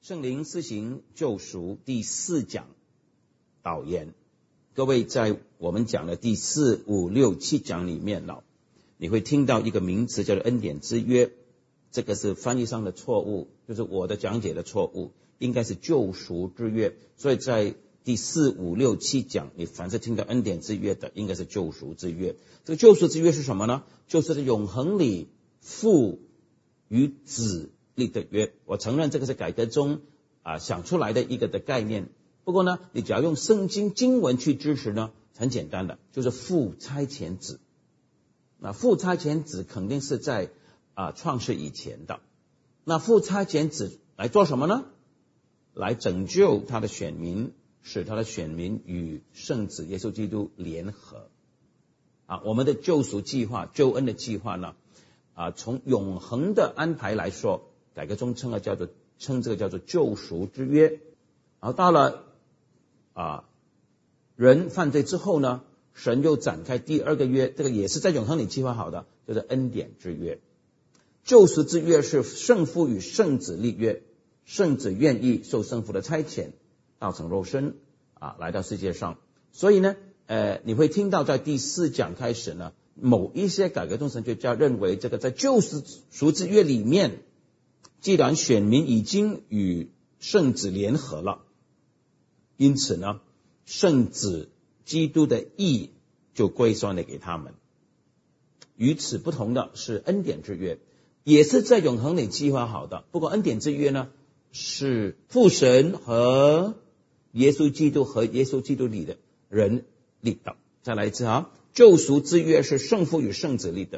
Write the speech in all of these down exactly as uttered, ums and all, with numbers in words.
圣灵施行救赎第四讲导言。各位在我们讲的第四、五、六、七讲里面呢，你会听到一个名词叫做恩典之约，这个是翻译上的错误，就是我的讲解的错误，应该是救赎之约。所以在第四、五、六、七讲，你凡是听到恩典之约的，应该是救赎之约。这个救赎之约是什么呢？就是永恒里父与子立的约。我承认这个是改革中啊想出来的一个的概念，不过呢，你只要用圣经经文去支持呢，很简单的，就是父差遣子。那父差遣子肯定是在啊创世以前的。那父差遣子来做什么呢？来拯救他的选民，使他的选民与圣子耶稣基督联合。啊，我们的救赎计划、救恩的计划呢，啊，从永恒的安排来说，改革中称了叫做称这个叫做救赎之约。然后到了啊人犯罪之后呢，神又展开第二个约，这个也是在永恒里计划好的，就是恩典之约。救赎之约是圣父与圣子立约，圣子愿意受圣父的差遣，道成肉身啊，来到世界上。所以呢，呃，你会听到在第四讲开始呢，某一些改革中神学家认为，这个在救赎之约里面，既然选民已经与圣子联合了，因此呢，圣子基督的义就归算了给他们。与此不同的是恩典之约，也是在永恒里计划好的。不过恩典之约呢，是父神和耶稣基督和耶稣基督里的人立的。再来一次啊，救赎之约是圣父与圣子立的，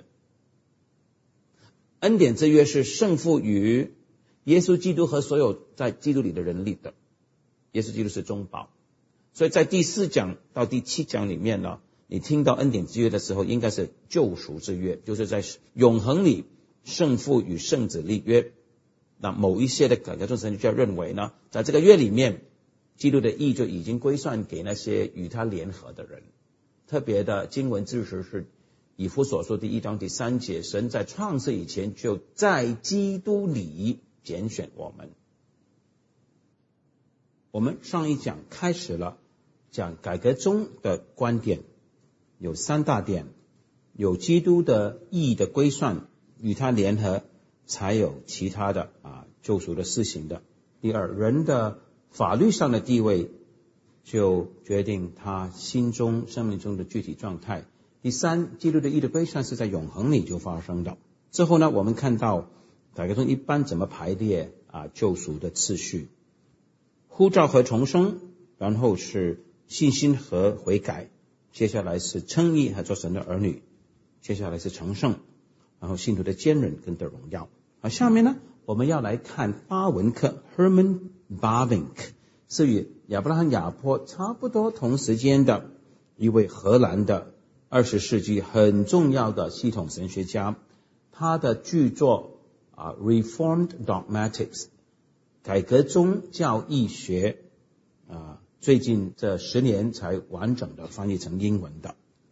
恩典之约是圣父与耶稣基督和所有在基督里的人立的。耶稣基督是中保。所以在第四讲到第七讲里面呢，你听到恩典之约的时候，应该是救赎之约，就是在永恒里圣父与圣子立约。那某一些的改革中神就要认为呢，在这个约里面，基督的义就已经归算给那些与他联合的人。特别的经文支持是以弗所书第一章第三节，神在创世以前就在基督里拣选我们。我们上一讲开始了讲改革中的观点，有三大点：有基督的义的归算，与他联合，才有其他的啊救赎的施行的。第二，人的法律上的地位就决定他心中生命中的具体状态。第三，基督的义的归算是在永恒里就发生的。之后呢，我们看到改革中一般怎么排列啊救赎的次序：呼召和重生，然后是信心和悔改，接下来是称义和做神的儿女，接下来是成圣，然后信徒的坚韧跟得荣耀。好，下面呢，我们要来看巴文克 Herman Bavinck， 是与亚伯拉罕亚坡差不多同时间的一位荷兰的二十世纪很重要的系统神学家。他的巨作啊 Reformed Dogmatics 改革宗教义学啊，最近这十年才完整的翻译成英文的。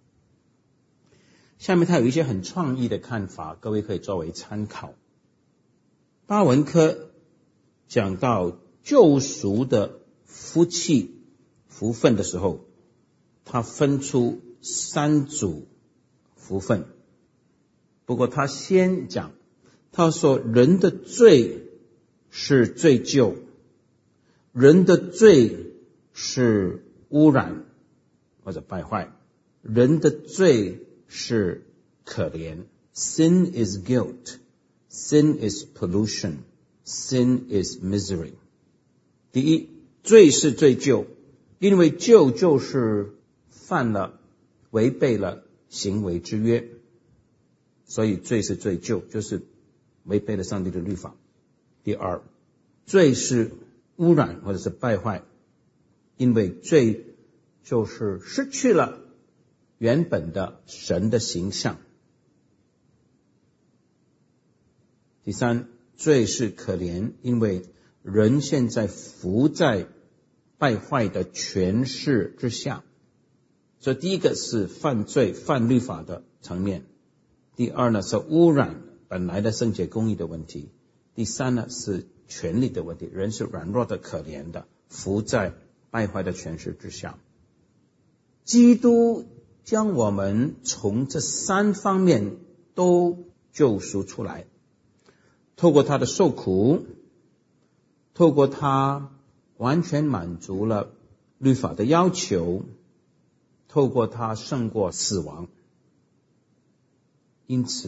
下面他有一些很创意的看法，各位可以作为参考。巴文科讲到救赎的福气福分的时候，他分出三组福分。不过他先讲，他说人的罪是罪疚，人的罪是污染或者败坏，人的罪是可怜。 Sin is guilt, sin is pollution, sin is misery。 第一，罪是罪疚，因为疚就是犯了违背了行为之约，所以罪是罪疚，就是违背了上帝的律法。第二，罪是污染或者是败坏，因为罪就是失去了原本的神的形象。第三，罪是可怜，因为人现在伏在败坏的权势之下。所以第一个是犯罪犯律法的层面，第二呢是污染本来的圣洁公义的问题， 第三呢是权力的问题，人是软弱的、可怜的，伏在败坏的权势之下。基督将我们从这三方面都救赎出来，透过他的受苦，透过他完全满足了律法的要求，透过他胜过死亡。因此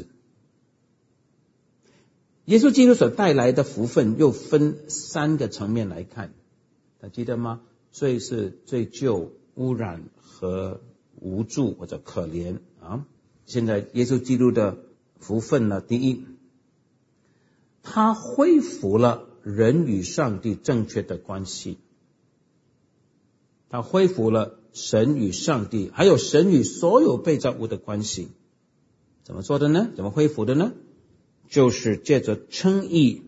耶稣基督所带来的福分又分三个层面来看，大家记得吗？罪是罪疚、污染和无助或者可怜啊。现在耶稣基督的福分呢，第一，他恢复了人与上帝正确的关系，他恢复了神与上帝还有神与所有被造物的关系。怎么做的呢？怎么恢复的呢？就是借着称义，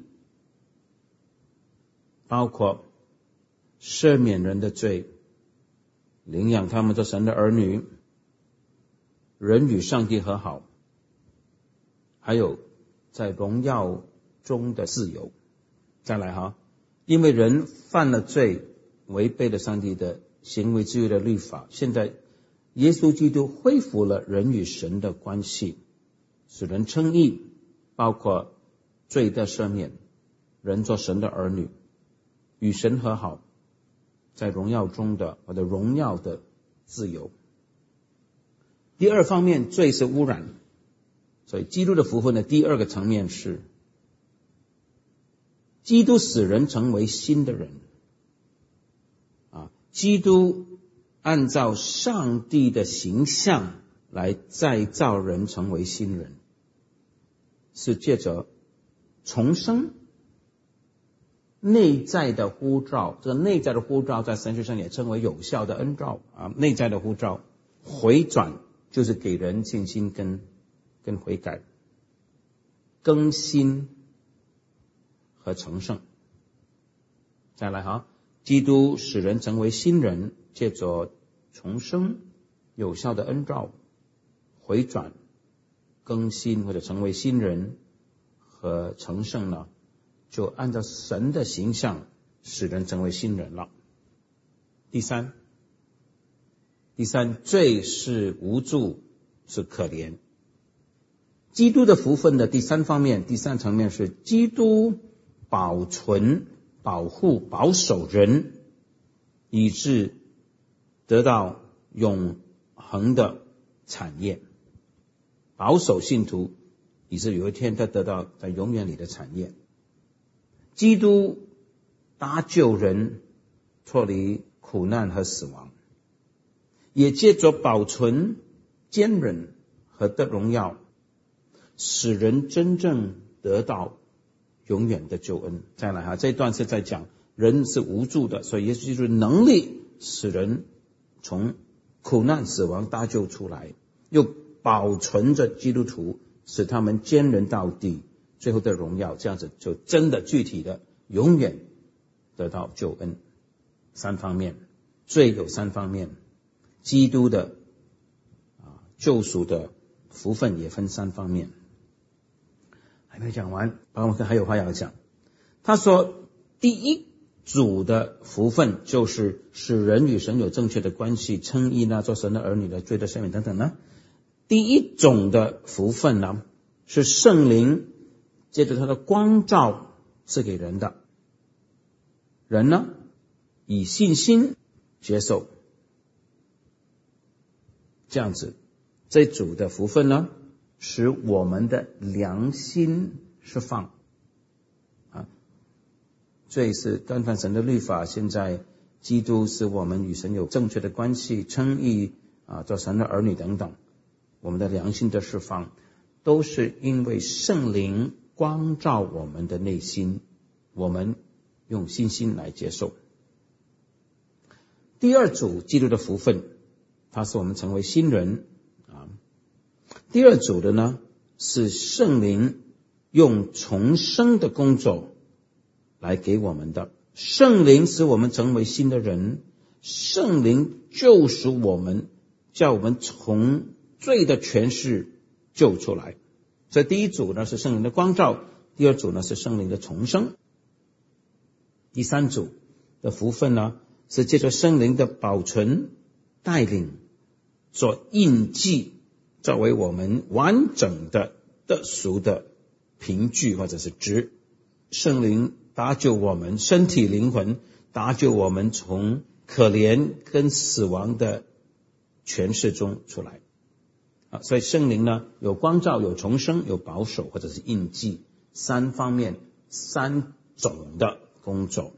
包括赦免人的罪，领养他们做神的儿女，人与上帝和好，还有在荣耀中的自由。再来哈，因为人犯了罪，违背了上帝的行为自由的律法，现在耶稣基督恢复了人与神的关系，使人称义，包括罪的赦免，人做神的儿女，与神和好，在荣耀中的或者荣耀的自由。第二方面，罪是污染，所以基督的福分的第二个层面是基督使人成为新的人啊，基督按照上帝的形象来再造人成为新人，是借着重生内在的呼召。这个内在的呼召在神学上也称为有效的恩召啊，内在的呼召。回转就是给人信心跟跟悔改，更新和成圣。再来哈，基督使人成为新人，借着重生、有效的恩召、回转、更新或者成为新人和成圣呢，就按照神的形象使人成为新人了。第三，第三，罪是无助，是可怜。基督的福分的第三方面，第三层面是基督保存、保护、保守人，以致得到永恒的产业。保守信徒，以致有一天他得到在永远里的产业。基督搭救人脱离苦难和死亡，也借着保存、坚忍和得荣耀，使人真正得到永远的救恩。再来哈，这一段是在讲人是无助的，所以耶稣基督的能力使人从苦难死亡搭救出来，又保存着基督徒，使他们坚忍到底，最后的荣耀，这样子就真的具体的永远得到救恩。三方面，罪有三方面，基督的啊救赎的福分也分三方面。还没讲完，保罗还有话要讲。他说第一组的福分就是使人与神有正确的关系，称义呢，做神的儿女的罪的赦免等等呢。第一种的福分呢，是圣灵借着他的光照赐给人的，人呢以信心接受，这样子这组的福分呢，使我们的良心释放啊。罪是干犯神的律法，现在基督使我们与神有正确的关系，称义啊，做神的儿女等等，我们的良心的释放，都是因为圣灵光照我们的内心，我们用信心来接受。第二组基督的福分，它使我们成为新人啊。第二组的呢，是圣灵用重生的工作来给我们的。圣灵使我们成为新的人，圣灵救赎我们，叫我们从罪的权势救出来。这第一组呢是圣灵的光照， 第二组呢是圣灵的重生，第三组的福分呢是借着圣灵的保存带领做印记，作为我们完整的得赎的凭据或者是值。圣灵搭救我们身体灵魂，搭救我们从可怜跟死亡的权势中出来啊，所以圣灵呢有光照，有重生，有保守或者是印记，三方面三种的工作。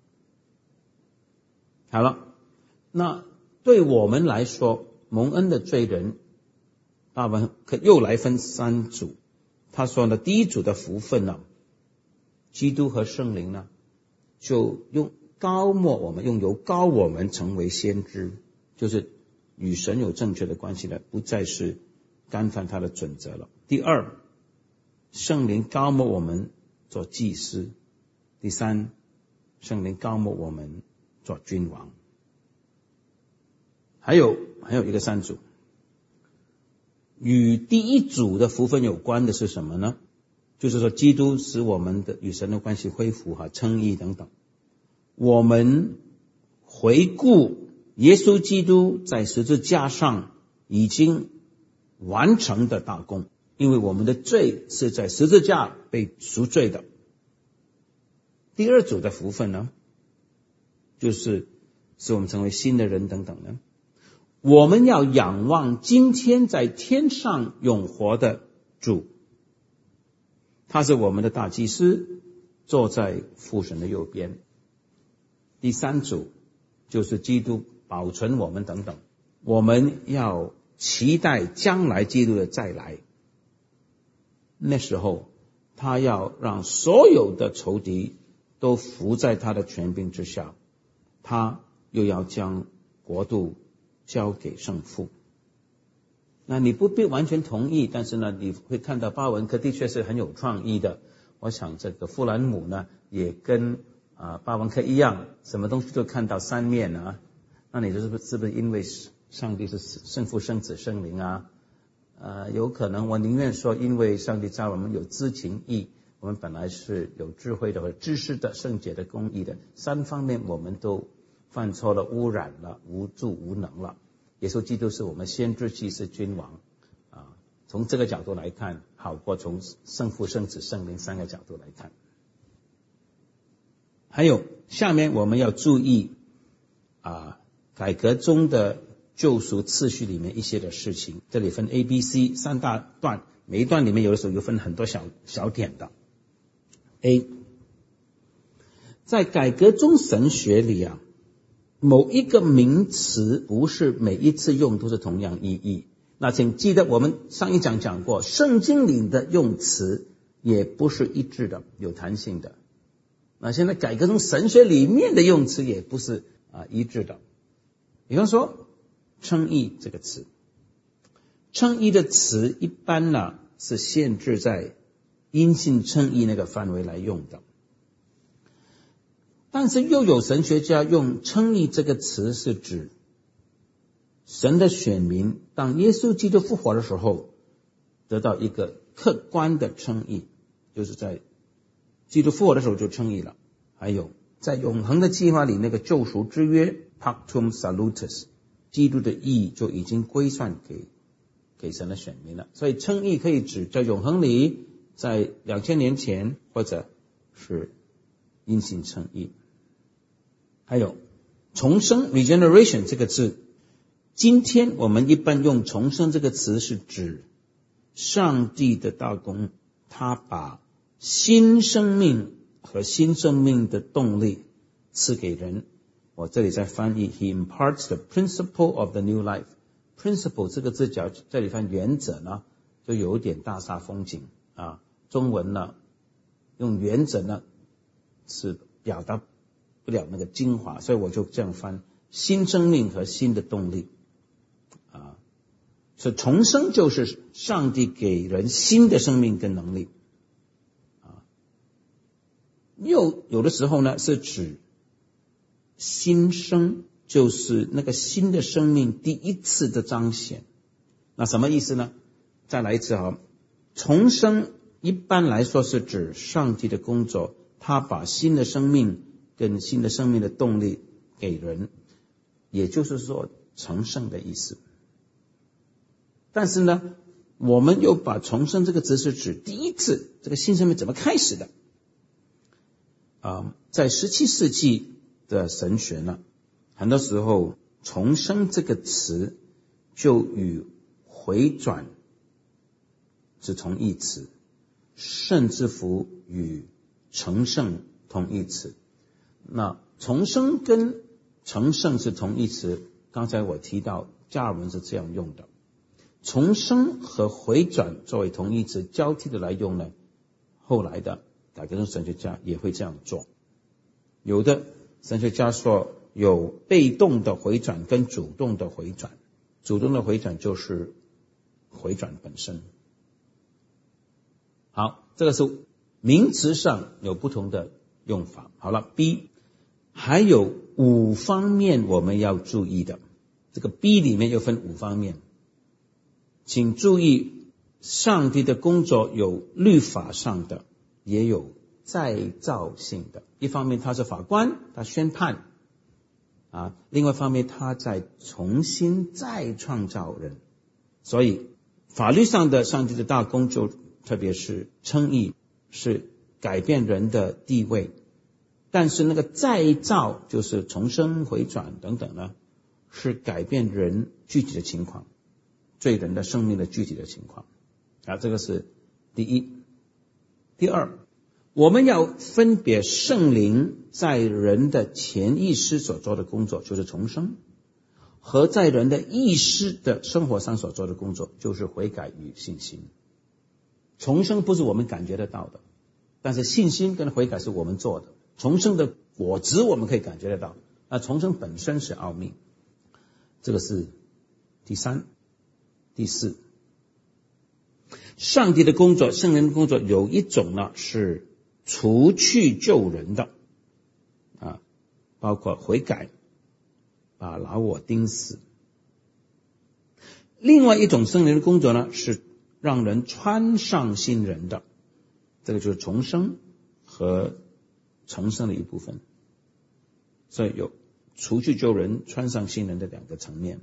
好了，那对我们来说，蒙恩的罪人，大文可又来分三组。他说呢，第一组的福分呢，基督和圣灵呢，就用高抹我们，用油膏我们成为先知，就是与神有正确的关系了，不再是干犯他的准则了。第二，圣灵高抹我们做祭司。第三，圣灵高抹我们做君王。还有还有一个三组，与第一组的福分有关的是什么呢？就是说基督使我们的与神的关系恢复哈，称义等等。我们回顾耶稣基督在十字架上已经完成的大功，因为我们的罪是在十字架被赎罪的。第二组的福分呢，就是使我们成为新的人等等呢。我们要仰望今天在天上永活的主，他是我们的大祭司，坐在父神的右边。第三组就是基督保存我们等等，我们要期待将来基督的再来，那时候他要让所有的仇敌都服在他的权柄之下，他又要将国度交给圣父。那你不必完全同意，但是呢，你会看到巴文科的确是很有创意的。我想这个富兰姆呢，也跟啊、呃、巴文科一样，什么东西都看到三面啊。那你是不是是不是因为上帝是圣父、圣子、圣灵啊？呃，有可能我宁愿说，因为上帝造我们有知情意，我们本来是有智慧的或者知识的、圣洁的、公义的，三方面我们都犯错了，污染了，无助无能了。耶稣基督是我们先知、祭司、君王啊，从这个角度来看，好过从圣父、圣子、圣灵三个角度来看。还有下面我们要注意啊，改革中的救赎次序里面一些的事情，这里分 A、B、C 三大段，每一段里面有的时候有分很多小小点的。A， 在改革中神学里啊，某一个名词不是每一次用都是同样意义。那请记得我们上一讲讲过，圣经里的用词也不是一致的，有弹性的。那现在改革中神学里面的用词也不是啊一致的。比方说称义这个词，称义的词一般呢是限制在因信称义那个范围来用的。但是又有神学家用称义这个词是指神的选民当耶稣基督复活的时候得到一个客观的称义，就是在基督复活的时候就称义了。还有在永恒的计划里，那个救赎之约 Pactum Salutis， 基督的义就已经归算给给神的选民了。所以称义可以指在永恒里，在两千年前，或者是因信称义。还有重生 regeneration 这个字，今天我们一般用重生这个词是指上帝的大功，他把新生命和新生命的动力赐给人。我这里在翻译 He imparts the principle of the new life。 principle 这个字角这里翻原则呢，就有点大煞风景啊。中文呢用原则呢是表达不了那个精华，所以我就这样翻，新生命和新的动力啊。所以重生就是上帝给人新的生命跟能力啊。又有的时候呢是指新生，就是那个新的生命第一次的彰显。那什么意思呢？再来一次啊，重生一般来说是指上帝的工作，他把新的生命跟新的生命的动力给人，也就是说重生的意思。但是呢，我们又把重生这个词是指第一次这个新生命怎么开始的。啊，在十七世纪的神学呢，很多时候重生这个词就与回转是同义词，甚至乎与成圣同义词。那重生跟成圣是同义词，刚才我提到加尔文是这样用的。重生和回转作为同义词交替的来用呢，后来的改革宗神学家也会这样做。有的神学家说有被动的回转跟主动的回转，主动的回转就是回转本身。好，这个是名词上有不同的用法。好了 B 还有五方面我们要注意的，这个 B 里面又分五方面。请注意，上帝的工作有律法上的，也有再造性的。一方面他是法官，他宣判啊；另外一方面他在重新再创造人。所以法律上的上帝的大工就特别是称义，是改变人的地位。但是那个再造就是重生回转等等呢，是改变人具体的情况，罪人的生命的具体的情况啊，这个是第一。第二，我们要分别圣灵在人的潜意识所做的工作，就是重生，和在人的意识的生活上所做的工作，就是悔改与信心。重生不是我们感觉得到的，但是信心跟悔改是我们做的。重生的果子我们可以感觉得到，那重生本身是奥秘。这个是第三。第四，上帝的工作，圣灵的工作有一种呢是除去救人的啊，包括悔改，把老我钉死。另外一种圣灵的工作呢是让人穿上新人的，这个就是重生和重生的一部分。所以有除去救人、穿上新人的两个层面。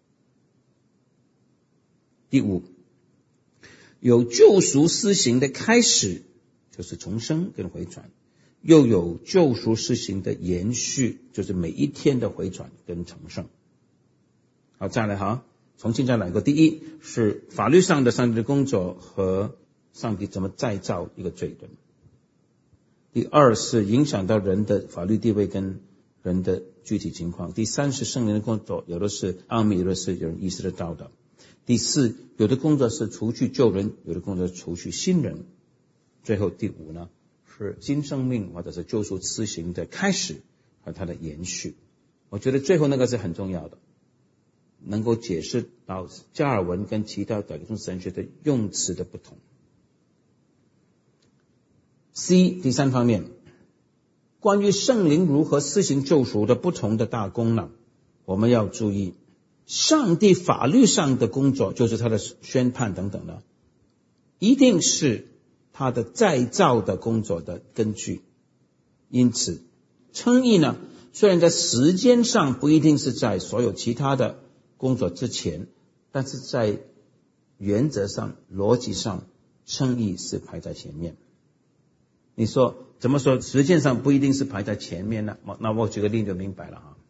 第五，有救赎施行的开始，就是重生跟回转，又有救赎施行的延续，就是每一天的回转跟重生。好，再来哈，重新再来过。第一是法律上的上帝的工作和上帝怎么再造一个罪人。第二是影响到人的法律地位跟人的具体情况。第三是圣灵的工作，有的是奥秘，有的是有人意识得到的。第四，有的工作是除去旧人，有的工作是除去新人。最后第五呢，是新生命或者是救赎施行的开始和它的延续。我觉得最后那个是很重要的，能够解释到加尔文跟其他改革宗神学的用词的不同。C 第三方面，关于圣灵如何施行救赎的不同的大功能，我们要注意上帝法律上的工作，就是他的宣判等等的，一定是他的再造的工作的根据。因此称义呢，虽然在时间上不一定是在所有其他的工作之前，但是在原则上逻辑上称义是排在前面。你说怎么说时间上不一定是排在前面呢？那我举个例子就明白了哈。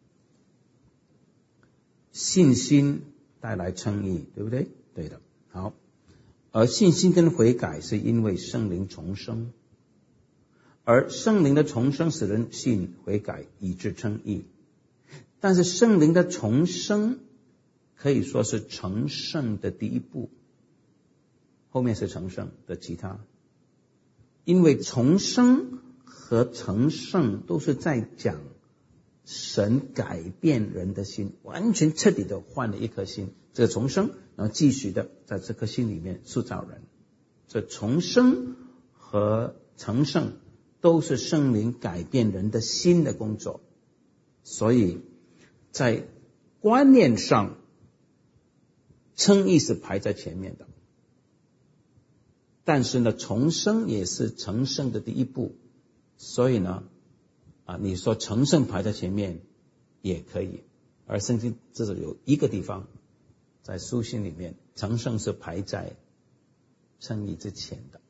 信心带来称义，对不对？对的。好，而信心跟悔改是因为圣灵重生，而圣灵的重生使人信悔改以致称义。但是圣灵的重生可以说是成圣的第一步，后面是成圣的其他。因为重生和成圣都是在讲神改变人的心，完全彻底的换了一颗心，这个重生然后继续的在这颗心里面塑造人。所以重生和成圣都是圣灵改变人的心的工作，所以在观念上称义是排在前面的。 但是呢，重生也是成圣的第一步，所以呢，啊，你说成圣排在前面也可以，而圣经至少有一个地方在书信里面，成圣是排在称义之前的。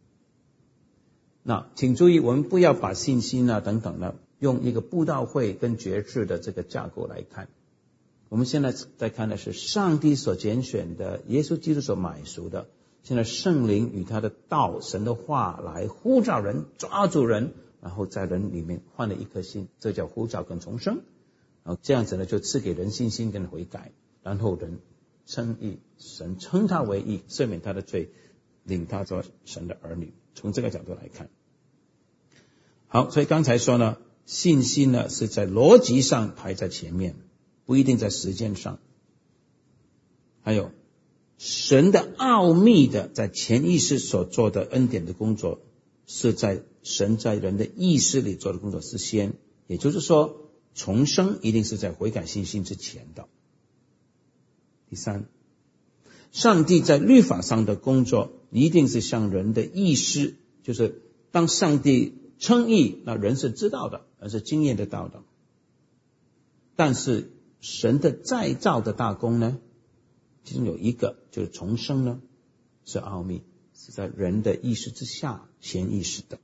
那请注意，我们不要把信心啊等等呢，用一个布道会跟决志的这个架构来看。我们现在在看的是上帝所拣选的，耶稣基督所买赎的。现在圣灵与他的道，神的话来呼召人，抓住人，然后在人里面换了一颗心，这叫呼召跟重生。然后这样子呢，就赐给人信心跟悔改，然后人称义，神称他为义，赦免他的罪，领他做神的儿女。从这个角度来看，好，所以刚才说呢，信心呢是在逻辑上排在前面，不一定在时间上。还有神的奥秘的在潜意识所做的恩典的工作，是在神在人的意识里做的工作是先，也就是说重生一定是在悔改信心之前的。第三，上帝在律法上的工作一定是向人的意识，就是当上帝称义，那人是知道的，而是经验得到的。但是神的再造的大功呢，其中有一个就是重生呢，是奥秘，是在人的意识之下潜意识的。